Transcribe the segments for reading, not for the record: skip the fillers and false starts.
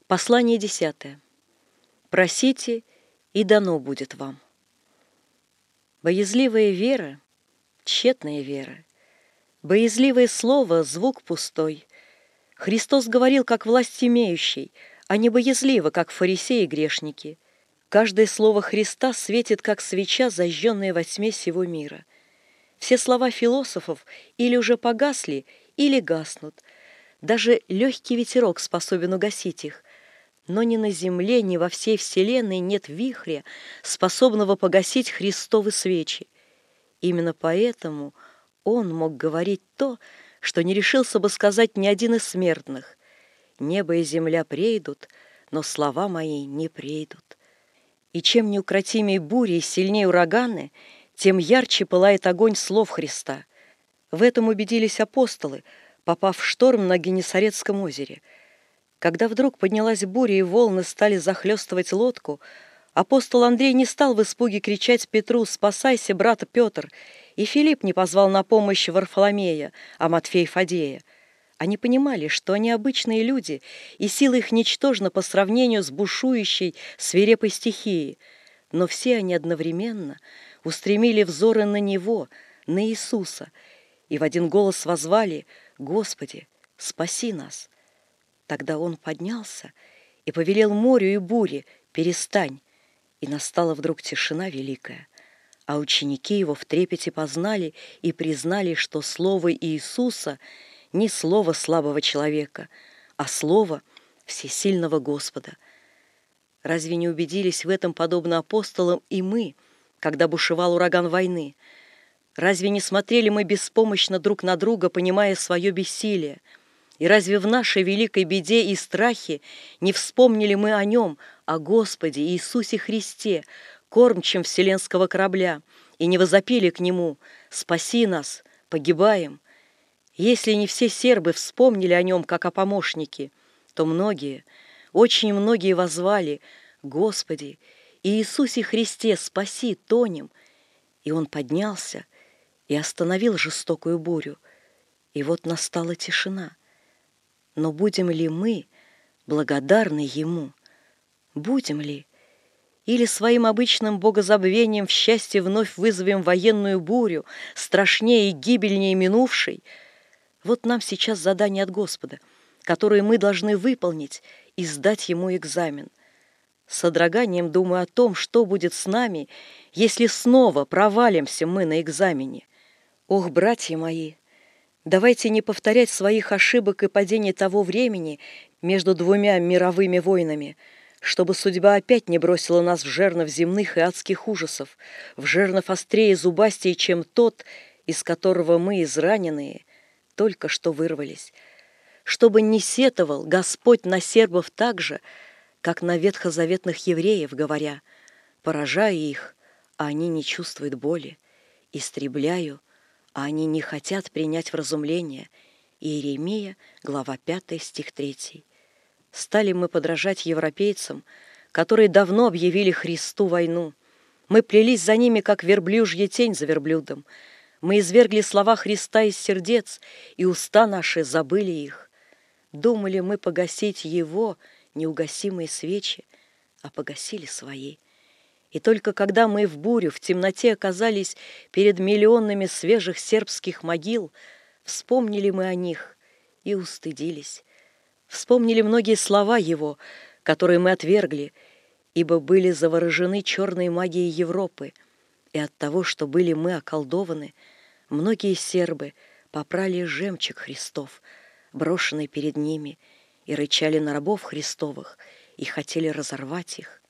Послание 10. Просите, и дано будет вам. Боязливая вера — тщетная вера. Боязливое слово — звук пустой. Христос говорил, как власть имеющий, а не боязливо, как фарисеи и грешники. Каждое слово Христа светит, как свеча, зажженная во тьме сего мира. Все слова философов или уже погасли, или гаснут. Даже легкий ветерок способен угасить их. Но ни на земле, ни во всей вселенной нет вихря, способного погасить Христовы свечи. Именно поэтому Он мог говорить то, что не решился бы сказать ни один из смертных. «Небо и земля прейдут, но слова мои не прейдут». И чем неукротимей бури и сильнее ураганы, тем ярче пылает огонь слов Христа. В этом убедились апостолы, попав в шторм на Генесарецком озере. Когда вдруг поднялась буря и волны стали захлестывать лодку, апостол Андрей не стал в испуге кричать Петру: «Спасайся, брат Петр!» И Филипп не позвал на помощь Варфоломея, а Матфей — Фадея. Они понимали, что они обычные люди, и сила их ничтожна по сравнению с бушующей, свирепой стихией. Но все они одновременно устремили взоры на Него, на Иисуса, и в один голос воззвали: «Господи, спаси нас!» Тогда Он поднялся и повелел морю и буре: «Перестань!» И настала вдруг тишина великая. А ученики Его в трепете познали и признали, что слово Иисуса не слово слабого человека, а слово всесильного Господа. Разве не убедились в этом, подобно апостолам, и мы, когда бушевал ураган войны? Разве не смотрели мы беспомощно друг на друга, понимая свое бессилие? И разве в нашей великой беде и страхе не вспомнили мы о Нем, о Господе Иисусе Христе, кормчем вселенского корабля, и не возопили к Нему: «Спаси нас, погибаем»? Если не все сербы вспомнили о Нем, как о помощнике, то многие, очень многие воззвали: «Господи, Иисусе Христе, спаси, тонем!» И Он поднялся и остановил жестокую бурю. И вот настала тишина. Но будем ли мы благодарны Ему? Будем ли? Или своим обычным богозабвением в счастье вновь вызовем военную бурю, страшнее и гибельнее минувшей? Вот нам сейчас задание от Господа, которое мы должны выполнить и сдать Ему экзамен. С содроганием думаю о том, что будет с нами, если снова провалимся мы на экзамене. Ох, братья мои, давайте не повторять своих ошибок и падений того времени между двумя мировыми войнами, чтобы судьба опять не бросила нас в жернов земных и адских ужасов, в жернов острее и зубастее, чем тот, из которого мы, израненные, только что вырвались. Чтобы не сетовал Господь на сербов так же, как на ветхозаветных евреев, говоря: «Поражаю их, а они не чувствуют боли, истребляю, а они не хотят принять вразумление». Иеремия, глава 5, стих 3. Стали мы подражать европейцам, которые давно объявили Христу войну. Мы плелись за ними, как верблюжья тень за верблюдом. Мы извергли слова Христа из сердец, и уста наши забыли их. Думали мы погасить Его неугасимые свечи, а погасили свои. И только когда мы в бурю, в темноте оказались перед миллионами свежих сербских могил, вспомнили мы о них и устыдились. Вспомнили многие слова Его, которые мы отвергли, ибо были заворожены черной магией Европы, и от того, что были мы околдованы, многие сербы попрали жемчуг Христов, брошенный перед ними, и рычали на рабов Христовых, и хотели разорвать их.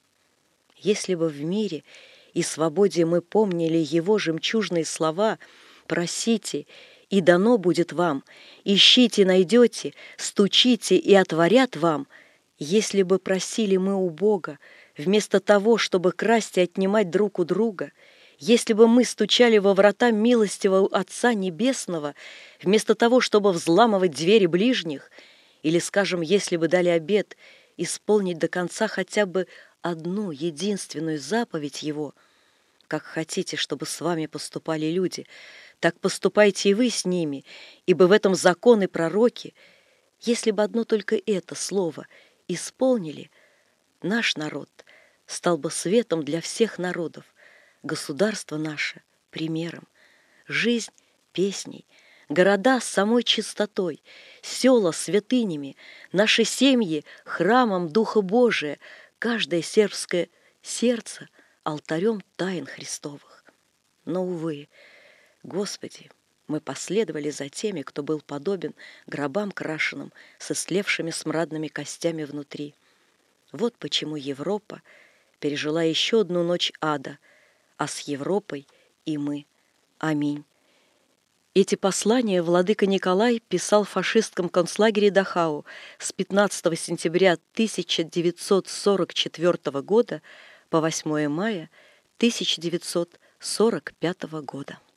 Если бы в мире и свободе мы помнили Его жемчужные слова: «Просите, и дано будет вам, ищите, найдете, стучите, и отворят вам», если бы просили мы у Бога, вместо того, чтобы красть и отнимать друг у друга, если бы мы стучали во врата милостивого Отца Небесного, вместо того, чтобы взламывать двери ближних, или, скажем, если бы дали обет исполнить до конца хотя бы одну единственную заповедь Его: «Как хотите, чтобы с вами поступали люди, так поступайте и вы с ними, ибо в этом закон и пророки», если бы одно только это слово исполнили, наш народ стал бы светом для всех народов, государство наше — примером, жизнь — песней, города с самой чистотой, села святынями, наши семьи — храмом Духа Божия, каждое сербское сердце — алтарем тайн Христовых. Но, увы, Господи, мы последовали за теми, кто был подобен гробам крашеным с истлевшими смрадными костями внутри. Вот почему Европа пережила еще одну ночь ада, а с Европой и мы. Аминь. Эти послания владыка Николай писал в фашистском концлагере Дахау с 15 сентября 1944 года по 8 мая 1945 года.